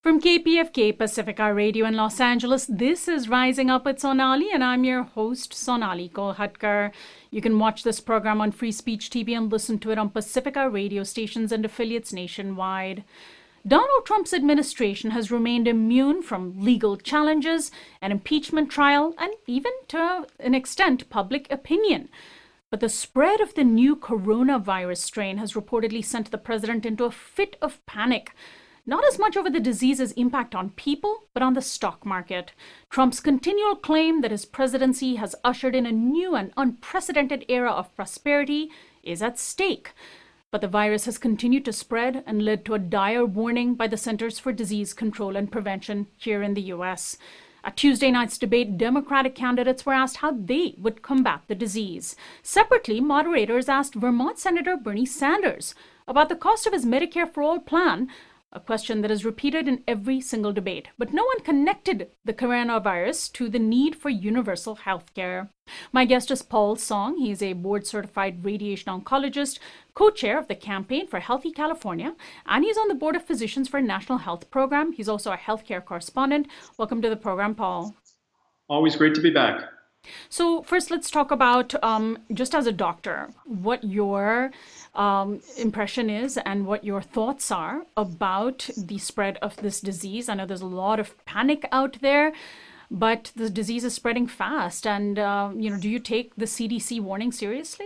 From KPFK Pacifica Radio in Los Angeles, this is Rising Up with Sonali, and I'm your host, Sonali Kolhatkar. You can watch this program on Free Speech TV and listen to it on Pacifica radio stations and affiliates nationwide. Donald Trump's administration has remained immune from legal challenges, an impeachment trial, and even, to an extent, public opinion. But the spread of the new coronavirus strain has reportedly sent the president into a fit of panic. Not as much over the disease's impact on people, but on the stock market. Trump's continual claim that his presidency has ushered in a new and unprecedented era of prosperity is at stake. But the virus has continued to spread and led to a dire warning by the Centers for Disease Control and Prevention here in the U.S. At Tuesday night's debate, Democratic candidates were asked how they would combat the disease. Separately, moderators asked Vermont Senator Bernie Sanders about the cost of his Medicare for All plan, a question that is repeated in every single debate. But no one connected the coronavirus to the need for universal health care. My guest is Paul Song. He is a board-certified radiation oncologist, co-chair of the Campaign for Healthy California, and he's on the Board of Physicians for a National Health Program. He's also a healthcare correspondent. Welcome to the program, Paul. Always great to be back. So first, let's talk about, just as a doctor, what your impression is and what your thoughts are about the spread of this disease. I know there's a lot of panic out there, but the disease is spreading fast. And, do you take the CDC warning seriously?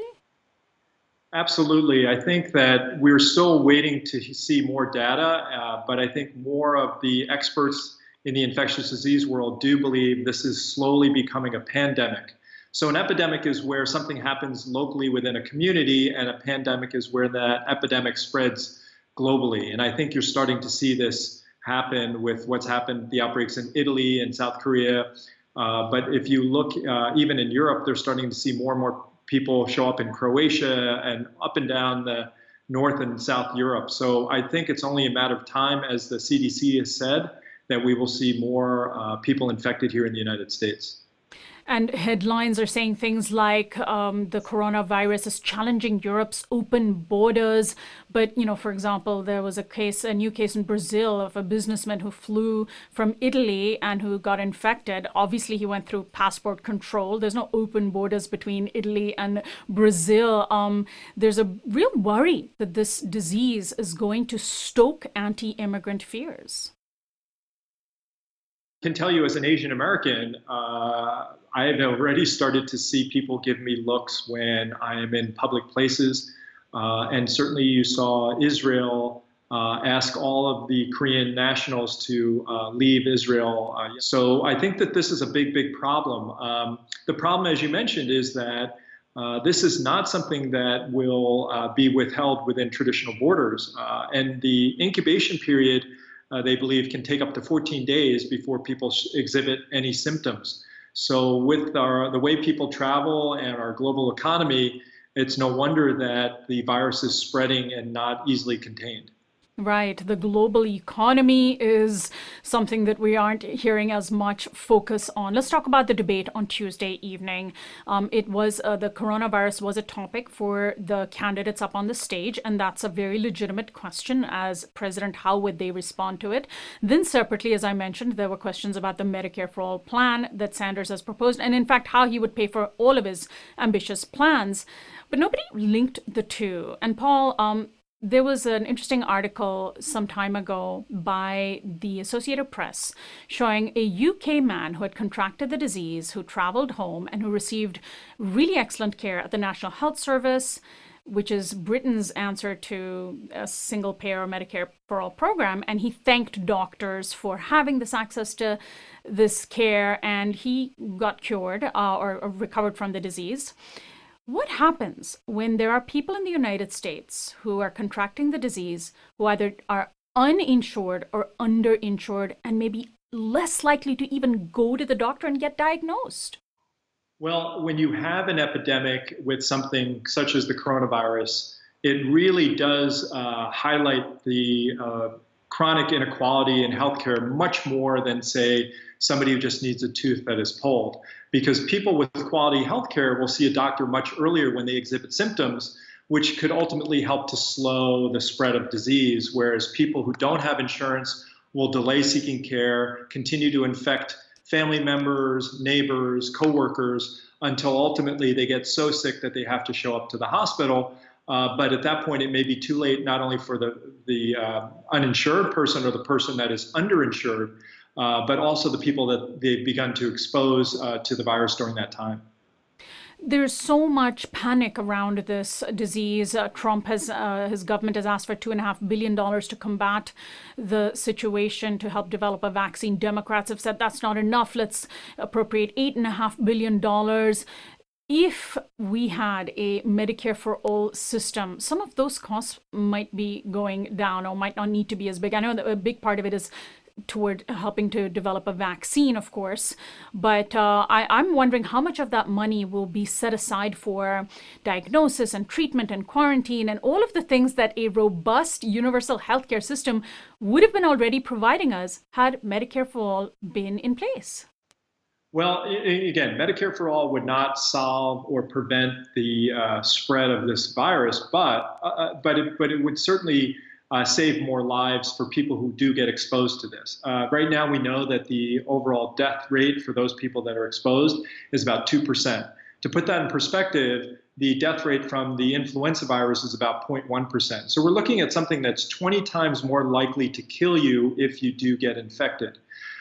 Absolutely. I think that we're still waiting to see more data, but I think more of the experts in the infectious disease world do believe this is slowly becoming a pandemic. So an epidemic is where something happens locally within a community, and a pandemic is where that epidemic spreads globally. And I think you're starting to see this happen with what's happened, the outbreaks in Italy and South Korea. But if you look even in Europe, they're starting to see more and more people show up in Croatia and up and down the North and South Europe. So I think it's only a matter of time, as the CDC has said, that we will see more people infected here in the United States. And headlines are saying things like the coronavirus is challenging Europe's open borders. But, for example, there was a new case in Brazil of a businessman who flew from Italy and who got infected. Obviously, he went through passport control. There's no open borders between Italy and Brazil. There's a real worry that this disease is going to stoke anti-immigrant fears. I can tell you, as an Asian American, I have already started to see people give me looks when I am in public places. And certainly you saw Israel ask all of the Korean nationals to leave Israel. So I think that this is a big, big problem. The problem, as you mentioned, is that this is not something that will be withheld within traditional borders. And the incubation period, they believe, can take up to 14 days before people exhibit any symptoms. So with the way people travel and our global economy, it's no wonder that the virus is spreading and not easily contained. Right. The global economy is something that we aren't hearing as much focus on. Let's talk about the debate on Tuesday evening. It was the coronavirus was a topic for the candidates up on the stage, and that's a very legitimate question as president. How would they respond to it? Then separately, as I mentioned, there were questions about the Medicare for All plan that Sanders has proposed, and in fact, how he would pay for all of his ambitious plans. But nobody linked the two. And Paul, there was an interesting article some time ago by the Associated Press showing a UK man who had contracted the disease, who traveled home and who received really excellent care at the National Health Service, which is Britain's answer to a single payer Medicare for All program. And he thanked doctors for having this access to this care, and he got cured or recovered from the disease. What happens when there are people in the United States who are contracting the disease, who either are uninsured or underinsured and maybe less likely to even go to the doctor and get diagnosed? Well, when you have an epidemic with something such as the coronavirus, it really does highlight the chronic inequality in healthcare much more than, say, somebody who just needs a tooth that is pulled. Because people with quality healthcare will see a doctor much earlier when they exhibit symptoms, which could ultimately help to slow the spread of disease, whereas people who don't have insurance will delay seeking care, continue to infect family members, neighbors, coworkers, until ultimately they get so sick that they have to show up to the hospital. But at that point, it may be too late, not only for the uninsured person or the person that is underinsured, but also the people that they've begun to expose to the virus during that time. There's so much panic around this disease. Trump his government has asked for $2.5 billion to combat the situation, to help develop a vaccine. Democrats have said that's not enough. Let's appropriate $8.5 billion. If we had a Medicare for all system, some of those costs might be going down or might not need to be as big. I know that a big part of it is toward helping to develop a vaccine, of course, but I'm wondering how much of that money will be set aside for diagnosis and treatment and quarantine and all of the things that a robust universal healthcare system would have been already providing us had Medicare for all been in place. Well, again, Medicare for all would not solve or prevent the spread of this virus, but it would certainly save more lives for people who do get exposed to this. Right now, we know that the overall death rate for those people that are exposed is about 2%. To put that in perspective, the death rate from the influenza virus is about 0.1%. So we're looking at something that's 20 times more likely to kill you if you do get infected.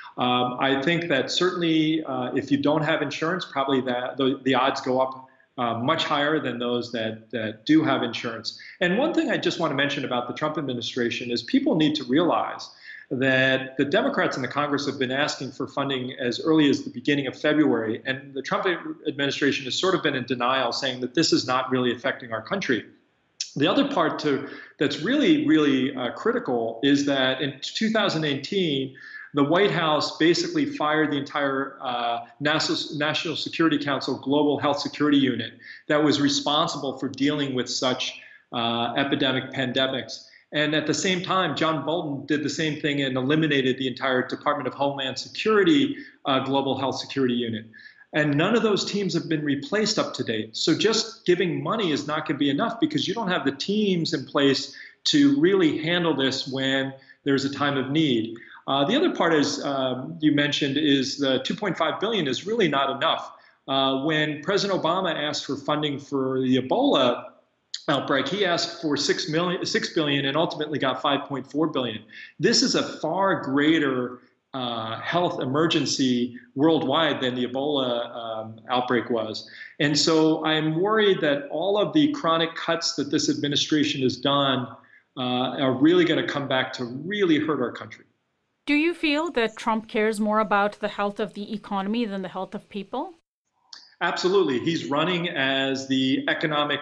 I think that certainly if you don't have insurance, probably the odds go up much higher than those that do have insurance. And one thing I just want to mention about the Trump administration is people need to realize that the Democrats in the Congress have been asking for funding as early as the beginning of February, and the Trump administration has sort of been in denial, saying that this is not really affecting our country. The other part that's really, really critical is that in 2018, the White House basically fired the entire National Security Council Global Health Security Unit that was responsible for dealing with such epidemic pandemics. And at the same time, John Bolton did the same thing and eliminated the entire Department of Homeland Security Global Health Security Unit. And none of those teams have been replaced up to date. So just giving money is not going to be enough because you don't have the teams in place to really handle this when there's a time of need. The other part, as you mentioned, is the $2.5 billion is really not enough. When President Obama asked for funding for the Ebola outbreak, he asked for $6 billion and ultimately got $5.4 billion. This is a far greater health emergency worldwide than the Ebola outbreak was. And so I'm worried that all of the chronic cuts that this administration has done are really going to come back to really hurt our country. Do you feel that Trump cares more about the health of the economy than the health of people? Absolutely. He's running as the economic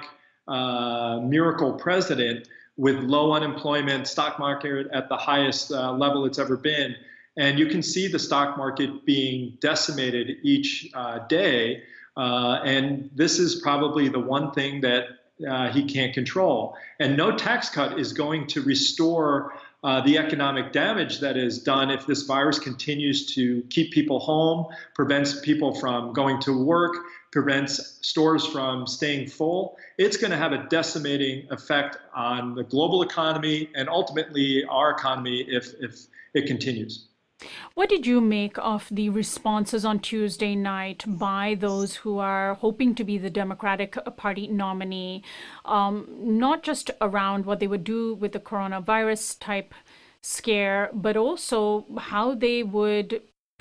miracle president with low unemployment, stock market at the highest level it's ever been. And you can see the stock market being decimated each day. And this is probably the one thing that he can't control. And no tax cut is going to restore the economic damage that is done if this virus continues to keep people home, prevents people from going to work, prevents stores from staying full. It's going to have a decimating effect on the global economy and ultimately our economy if it continues. What did you make of the responses on Tuesday night by those who are hoping to be the Democratic Party nominee, not just around what they would do with the coronavirus type scare, but also how they would,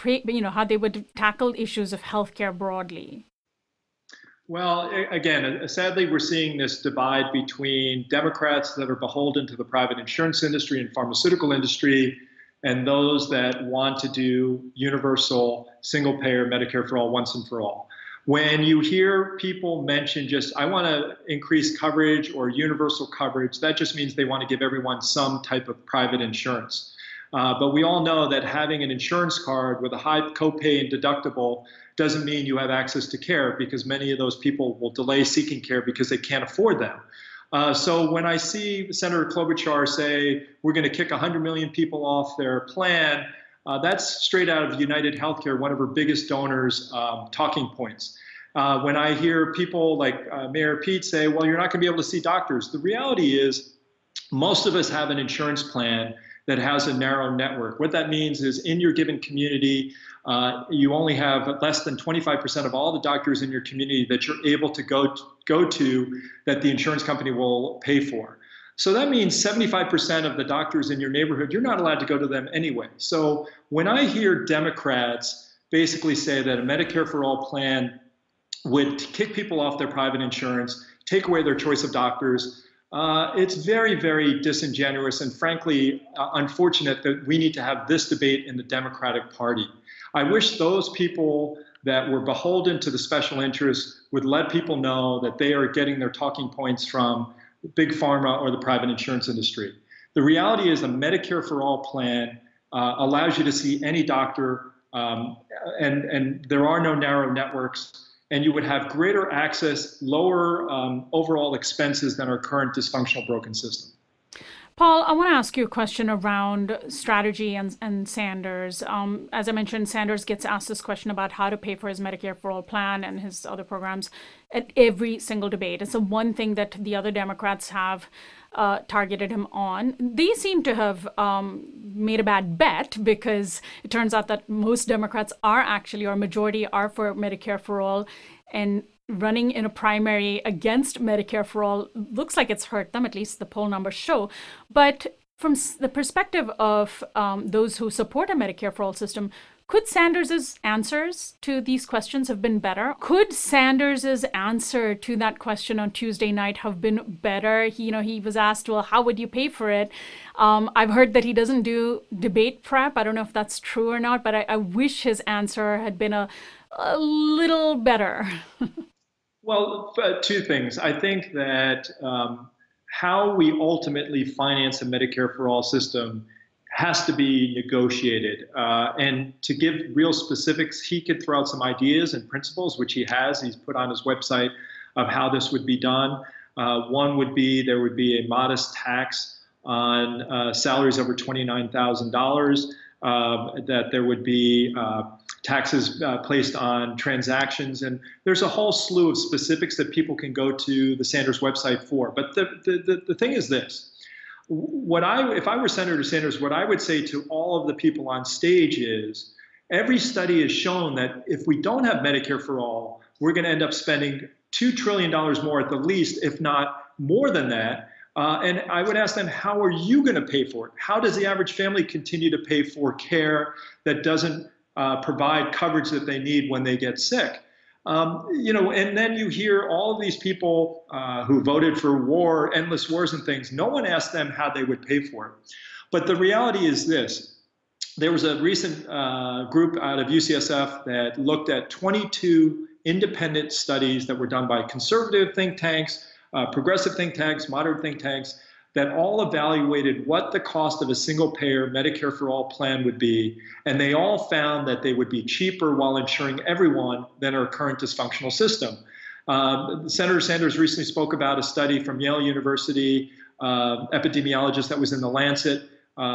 tackle issues of healthcare broadly? Well, again, sadly, we're seeing this divide between Democrats that are beholden to the private insurance industry and pharmaceutical industry and those that want to do universal single-payer Medicare for all once and for all. When you hear people mention just, I want to increase coverage or universal coverage, that just means they want to give everyone some type of private insurance. But we all know that having an insurance card with a high copay and deductible doesn't mean you have access to care, because many of those people will delay seeking care because they can't afford them. So when I see Senator Klobuchar say we're going to kick 100 million people off their plan, that's straight out of United Healthcare, one of our biggest donors, talking points. When I hear people like Mayor Pete say, well, you're not going to be able to see doctors, the reality is most of us have an insurance plan that has a narrow network. What that means is in your given community, you only have less than 25% of all the doctors in your community that you're able to go to that the insurance company will pay for. So that means 75% of the doctors in your neighborhood, you're not allowed to go to them anyway. So when I hear Democrats basically say that a Medicare for All plan would kick people off their private insurance, take away their choice of doctors, it's very, very disingenuous and frankly unfortunate that we need to have this debate in the Democratic Party. I wish those people that were beholden to the special interests would let people know that they are getting their talking points from big pharma or the private insurance industry. The reality is a Medicare for All plan allows you to see any doctor, and there are no narrow networks, and you would have greater access, lower overall expenses than our current dysfunctional broken system. Paul, I want to ask you a question around strategy and Sanders. As I mentioned, Sanders gets asked this question about how to pay for his Medicare for All plan and his other programs at every single debate. It's the one thing that the other Democrats have targeted him on. They seem to have made a bad bet because it turns out that most Democrats are actually, or majority are for Medicare for All, and running in a primary against Medicare for All looks like it's hurt them, at least the poll numbers show. But from the perspective of those who support a Medicare for All system, could Sanders's answers to these questions have been better? Could Sanders's answer to that question on Tuesday night have been better? He was asked, well, how would you pay for it? I've heard that he doesn't do debate prep. I don't know if that's true or not, but I wish his answer had been a little better. Well, two things. I think that how we ultimately finance a Medicare for All system has to be negotiated. And to give real specifics, he could throw out some ideas and principles, which he has. He's put on his website of how this would be done. One would be there would be a modest tax on salaries over $29,000, that there would be taxes placed on transactions, and there's a whole slew of specifics that people can go to the Sanders website for. But the thing is this: if I were Senator Sanders, what I would say to all of the people on stage is, every study has shown that if we don't have Medicare for All, we're going to end up spending $2 trillion more at the least, if not more than that. And I would ask them, how are you going to pay for it? How does the average family continue to pay for care that doesn't provide coverage that they need when they get sick? And then you hear all of these people who voted for war, endless wars and things. No one asked them how they would pay for it. But the reality is this: there was a recent group out of UCSF that looked at 22 independent studies that were done by conservative think tanks, progressive think tanks, moderate think tanks, that all evaluated what the cost of a single-payer Medicare for All plan would be, and they all found that they would be cheaper while insuring everyone than our current dysfunctional system. Senator Sanders recently spoke about a study from Yale University, epidemiologist that was in The Lancet,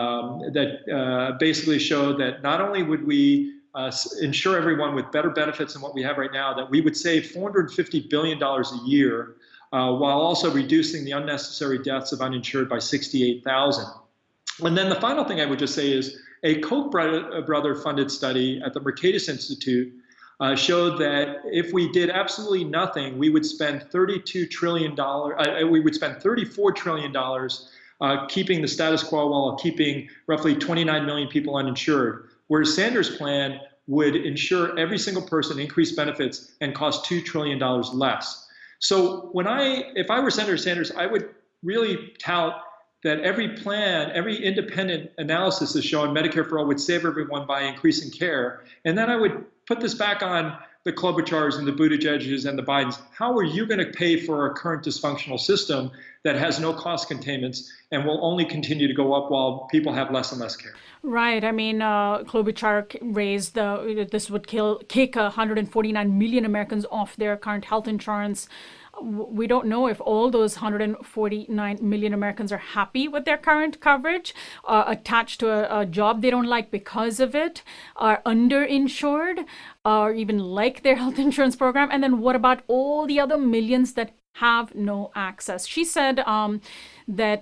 that basically showed that not only would we insure everyone with better benefits than what we have right now, that we would save $450 billion a year, while also reducing the unnecessary deaths of uninsured by 68,000. And then the final thing I would just say is a Koch brother funded study at the Mercatus Institute showed that if we did absolutely nothing, we would spend $32 trillion, we would spend $34 trillion keeping the status quo while keeping roughly 29 million people uninsured, whereas Sanders' plan would insure every single person, increase benefits, and cost $2 trillion less. So if I were Senator Sanders, I would really tout that every plan, every independent analysis is showing Medicare for All would save everyone by increasing care. And then I would put this back on the Klobuchars and the Buttigiegs and the Bidens. How are you going to pay for a current dysfunctional system that has no cost containments and will only continue to go up while people have less and less care? Right. I mean, Klobuchar raised this would kick 149 million Americans off their current health insurance. We don't know if all those 149 million Americans are happy with their current coverage, attached to a job they don't like because of it, are underinsured, or even like their health insurance program. And then what about all the other millions that have no access. She said that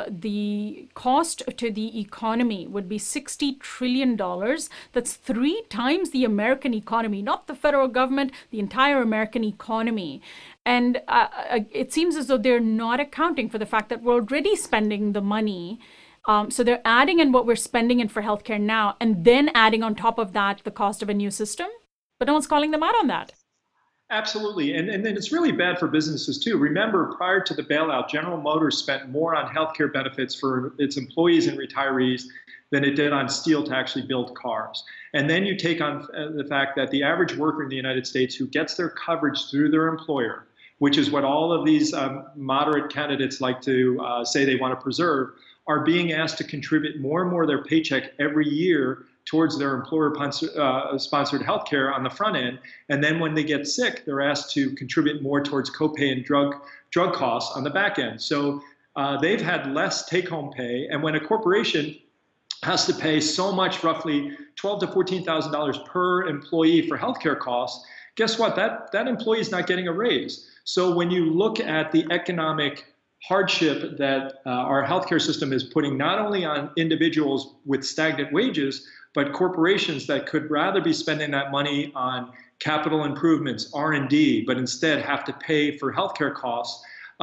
the cost to the economy would be $60 trillion. That's 3 times the American economy, not the federal government, the entire American economy. And it seems as though they're not accounting for the fact that we're already spending the money. So they're adding in what we're spending in for healthcare now, and then adding on top of that the cost of a new system. But no one's calling them out on that. Absolutely. And then it's really bad for businesses too. Remember, prior to the bailout, General Motors spent more on healthcare benefits for its employees and retirees than it did on steel to actually build cars. And then you take on the fact that the average worker in the United States who gets their coverage through their employer, which is what all of these moderate candidates like to say they want to preserve, are being asked to contribute more and more of their paycheck every year towards their employer-sponsored health care on the front end. And then when they get sick, they're asked to contribute more towards copay and drug costs on the back end. So they've had less take-home pay. And when a corporation has to pay so much, roughly $12,000 to $14,000 per employee for healthcare costs, guess what? That employee is not getting a raise. So when you look at the economic hardship that our healthcare system is putting not only on individuals with stagnant wages, but corporations that could rather be spending that money on capital improvements, R&D, but instead have to pay for healthcare costs,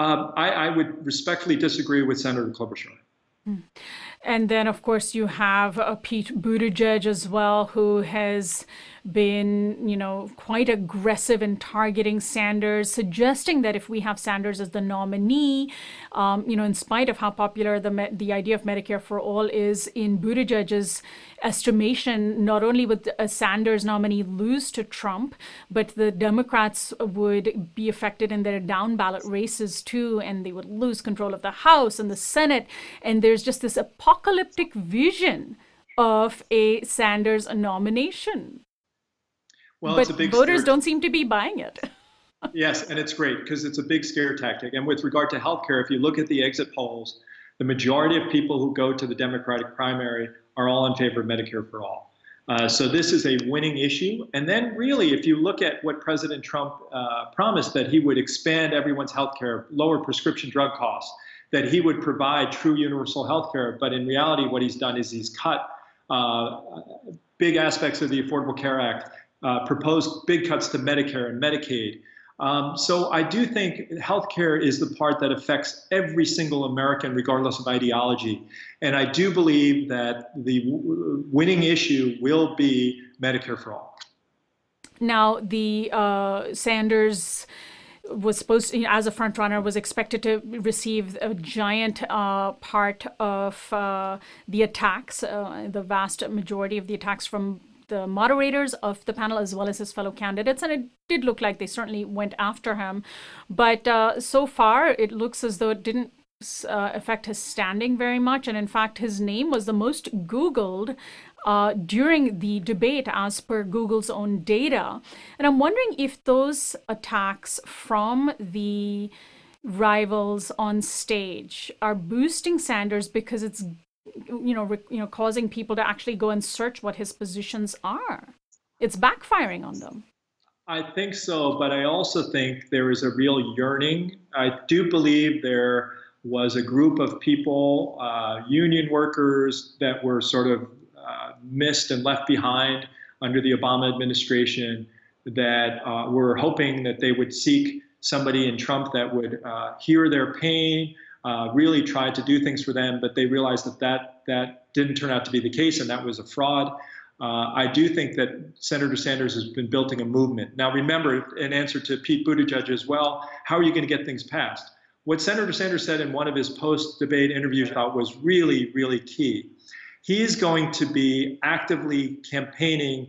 I would respectfully disagree with Senator Klobuchar. And then, of course, you have Pete Buttigieg as well, who has been, quite aggressive in targeting Sanders, suggesting that if we have Sanders as the nominee, in spite of how popular the idea of Medicare for All is in Buttigieg's estimation, not only would a Sanders nominee lose to Trump, but the Democrats would be affected in their down ballot races too, and they would lose control of the House and the Senate. And there's just this apocalyptic vision of a Sanders nomination. Well, but it's a big voters don't seem to be buying it. Yes, and it's great because it's a big scare tactic. And with regard to healthcare, if you look at the exit polls, the majority of people who go to the Democratic primary are all in favor of Medicare for all. So this is a winning issue. And then really, if you look at what President Trump promised, that he would expand everyone's healthcare, lower prescription drug costs, that he would provide true universal healthcare. But in reality, what he's done is he's cut big aspects of the Affordable Care Act, proposed big cuts to Medicare and Medicaid. So I do think healthcare is the part that affects every single American, regardless of ideology. And I do believe that the winning issue will be Medicare for all. Now, the Sanders was supposed to, as a front runner, was expected to receive a giant part of the attacks, the vast majority of the attacks from the moderators of the panel as well as his fellow candidates, and it did look like they certainly went after him. But so far, it looks as though it didn't affect his standing very much. And in fact, his name was the most Googled during the debate as per Google's own data. And I'm wondering if those attacks from the rivals on stage are boosting Sanders because it's causing people to actually go and search what his positions are. It's backfiring on them. I think so, but I also think there is a real yearning. I do believe there was a group of people, union workers, that were sort of missed and left behind under the Obama administration, that were hoping that they would seek somebody in Trump that would hear their pain, really tried to do things for them, but they realized that didn't turn out to be the case, and that was a fraud. I do think that Senator Sanders has been building a movement. Now, remember, in answer to Pete Buttigieg as well, how are you going to get things passed? What Senator Sanders said in one of his post-debate interviews about was really, really key. He's going to be actively campaigning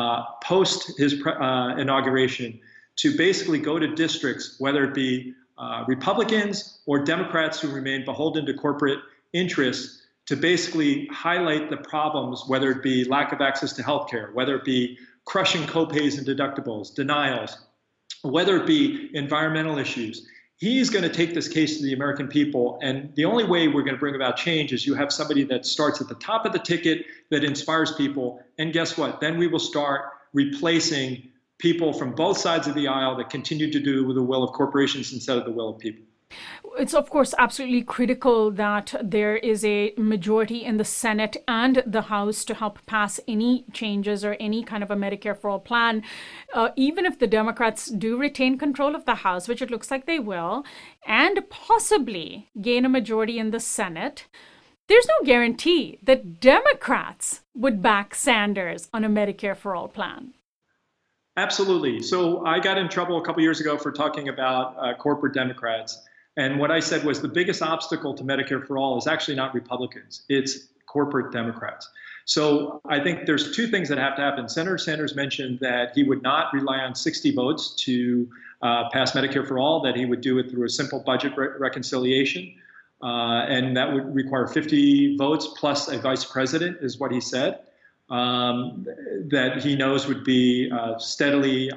post his inauguration to basically go to districts, whether it be Republicans or Democrats who remain beholden to corporate interests, to basically highlight the problems, whether it be lack of access to healthcare, whether it be crushing copays and deductibles, denials, whether it be environmental issues. He's going to take this case to the American people, and the only way we're going to bring about change is you have somebody that starts at the top of the ticket, that inspires people, and guess what? Then we will start replacing people from both sides of the aisle that continue to do the will of corporations instead of the will of people. It's, of course, absolutely critical that there is a majority in the Senate and the House to help pass any changes or any kind of a Medicare for All plan. Even if the Democrats do retain control of the House, which it looks like they will, and possibly gain a majority in the Senate, there's no guarantee that Democrats would back Sanders on a Medicare for All plan. Absolutely. So I got in trouble a couple years ago for talking about corporate Democrats. And what I said was the biggest obstacle to Medicare for All is actually not Republicans, it's corporate Democrats. So I think there's two things that have to happen. Senator Sanders mentioned that he would not rely on 60 votes to pass Medicare for All, that he would do it through a simple budget reconciliation. And that would require 50 votes plus a vice president, is what he said, that he knows would be steadily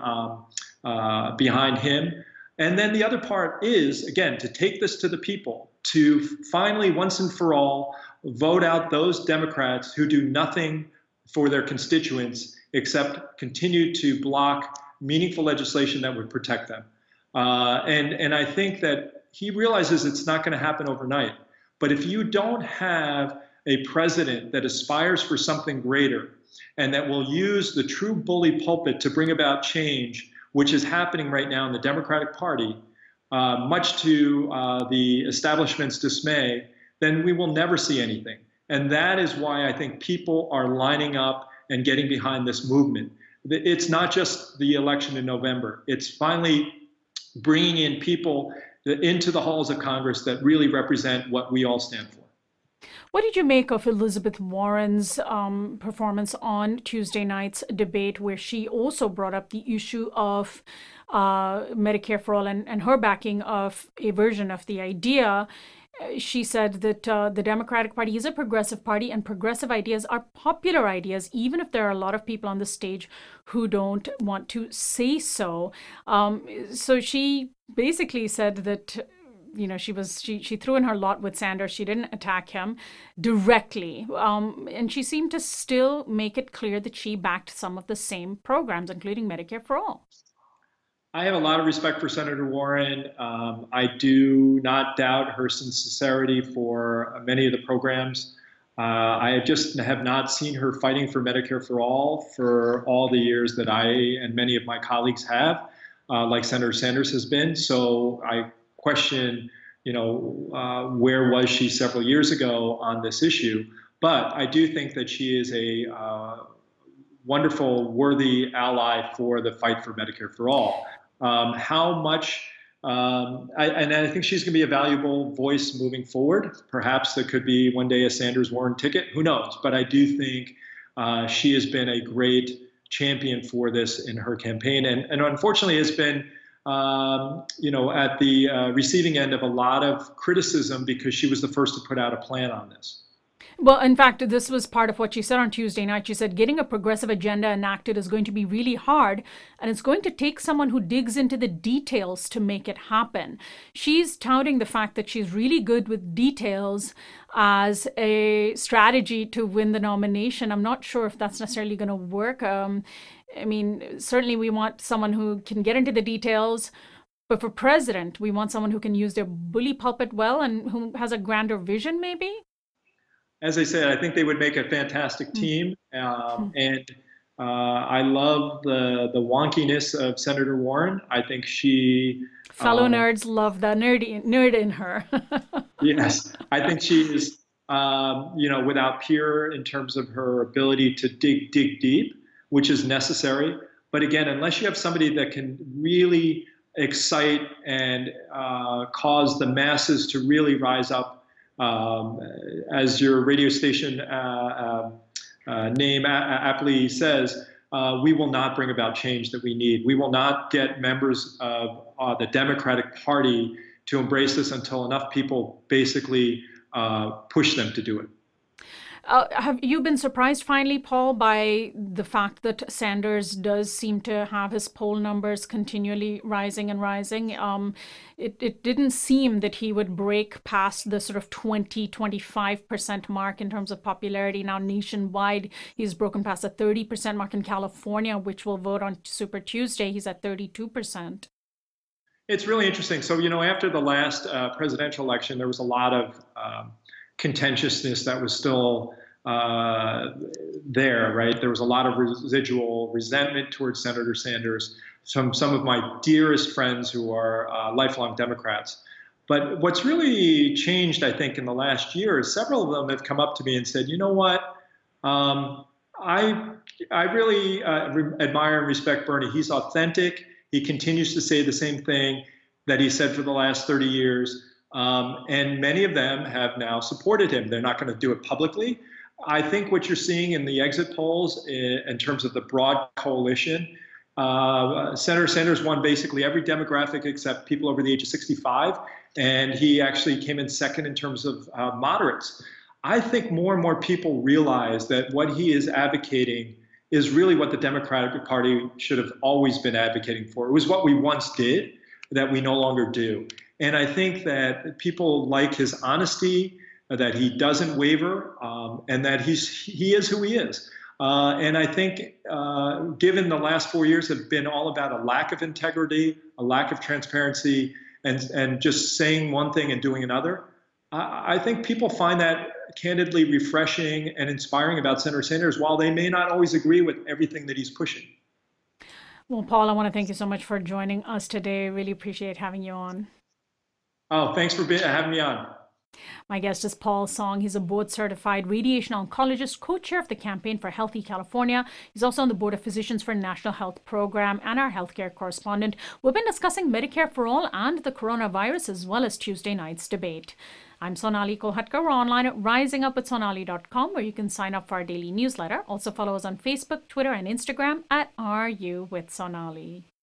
behind him. And then the other part is, again, to take this to the people, to finally, once and for all, vote out those Democrats who do nothing for their constituents except continue to block meaningful legislation that would protect them. And I think that he realizes it's not going to happen overnight. But if you don't have a president that aspires for something greater and that will use the true bully pulpit to bring about change, which is happening right now in the Democratic Party, much to the establishment's dismay, then we will never see anything. And that is why I think people are lining up and getting behind this movement. It's not just the election in November. It's finally bringing in people into the halls of Congress that really represent what we all stand for. What did you make of Elizabeth Warren's performance on Tuesday night's debate, where she also brought up the issue of Medicare for All and her backing of a version of the idea? She said that the Democratic Party is a progressive party and progressive ideas are popular ideas, even if there are a lot of people on the stage who don't want to say so. So she basically said that she threw in her lot with Sanders. She didn't attack him directly. And she seemed to still make it clear that she backed some of the same programs, including Medicare for All. I have a lot of respect for Senator Warren. I do not doubt her sincerity for many of the programs. I just have not seen her fighting for Medicare for all the years that I and many of my colleagues have, like Senator Sanders has been. So I question, where was she several years ago on this issue? But I do think that she is a wonderful, worthy ally for the fight for Medicare for All. How much, I think she's going to be a valuable voice moving forward. Perhaps there could be one day a Sanders-Warren ticket. Who knows? But I do think she has been a great champion for this in her campaign, and unfortunately has been at the receiving end of a lot of criticism because she was the first to put out a plan on this. Well, in fact, this was part of what she said on Tuesday night. She said getting a progressive agenda enacted is going to be really hard, and it's going to take someone who digs into the details to make it happen. She's touting the fact that she's really good with details as a strategy to win the nomination. I'm not sure if that's necessarily going to work. Certainly we want someone who can get into the details, but for president, we want someone who can use their bully pulpit well and who has a grander vision, maybe. As I said, I think they would make a fantastic team. And I love the wonkiness of Senator Warren. I think she... Fellow nerds love the nerd in her. Yes, I think she is, without peer in terms of her ability to dig deep, which is necessary. But again, unless you have somebody that can really excite and cause the masses to really rise up, as your radio station name aptly says, we will not bring about change that we need. We will not get members of the Democratic Party to embrace this until enough people basically push them to do it. Have you been surprised finally, Paul, by the fact that Sanders does seem to have his poll numbers continually rising and rising? It didn't seem that he would break past the sort of 20-25% mark in terms of popularity. Now, nationwide, he's broken past the 30% mark. In California, which will vote on Super Tuesday, he's at 32%. It's really interesting. So, after the last presidential election, there was a lot of contentiousness that was still there, right? There was a lot of residual resentment towards Senator Sanders from some of my dearest friends who are lifelong Democrats. But what's really changed, I think, in the last year is several of them have come up to me and said, you know what? I really admire and respect Bernie. He's authentic. He continues to say the same thing that he said for the last 30 years. And many of them have now supported him. They're not going to do it publicly. I think what you're seeing in the exit polls in terms of the broad coalition, Senator Sanders won basically every demographic except people over the age of 65. And he actually came in second in terms of moderates. I think more and more people realize that what he is advocating is really what the Democratic Party should have always been advocating for. It was what we once did that we no longer do. And I think that people like his honesty, that he doesn't waver, and that he is who he is. And I think given the last 4 years have been all about a lack of integrity, a lack of transparency, and just saying one thing and doing another, I think people find that candidly refreshing and inspiring about Senator Sanders, while they may not always agree with everything that he's pushing. Well, Paul, I want to thank you so much for joining us today. Really appreciate having you on. Oh, thanks for having me on. My guest is Paul Song. He's a board-certified radiation oncologist, co-chair of the Campaign for Healthy California. He's also on the Board of Physicians for National Health Program and our healthcare correspondent. We've been discussing Medicare for All and the coronavirus, as well as Tuesday night's debate. I'm Sonali Kolhatkar. We're online at risingupwithsonali.com, where you can sign up for our daily newsletter. Also follow us on Facebook, Twitter, and Instagram at RU with Sonali.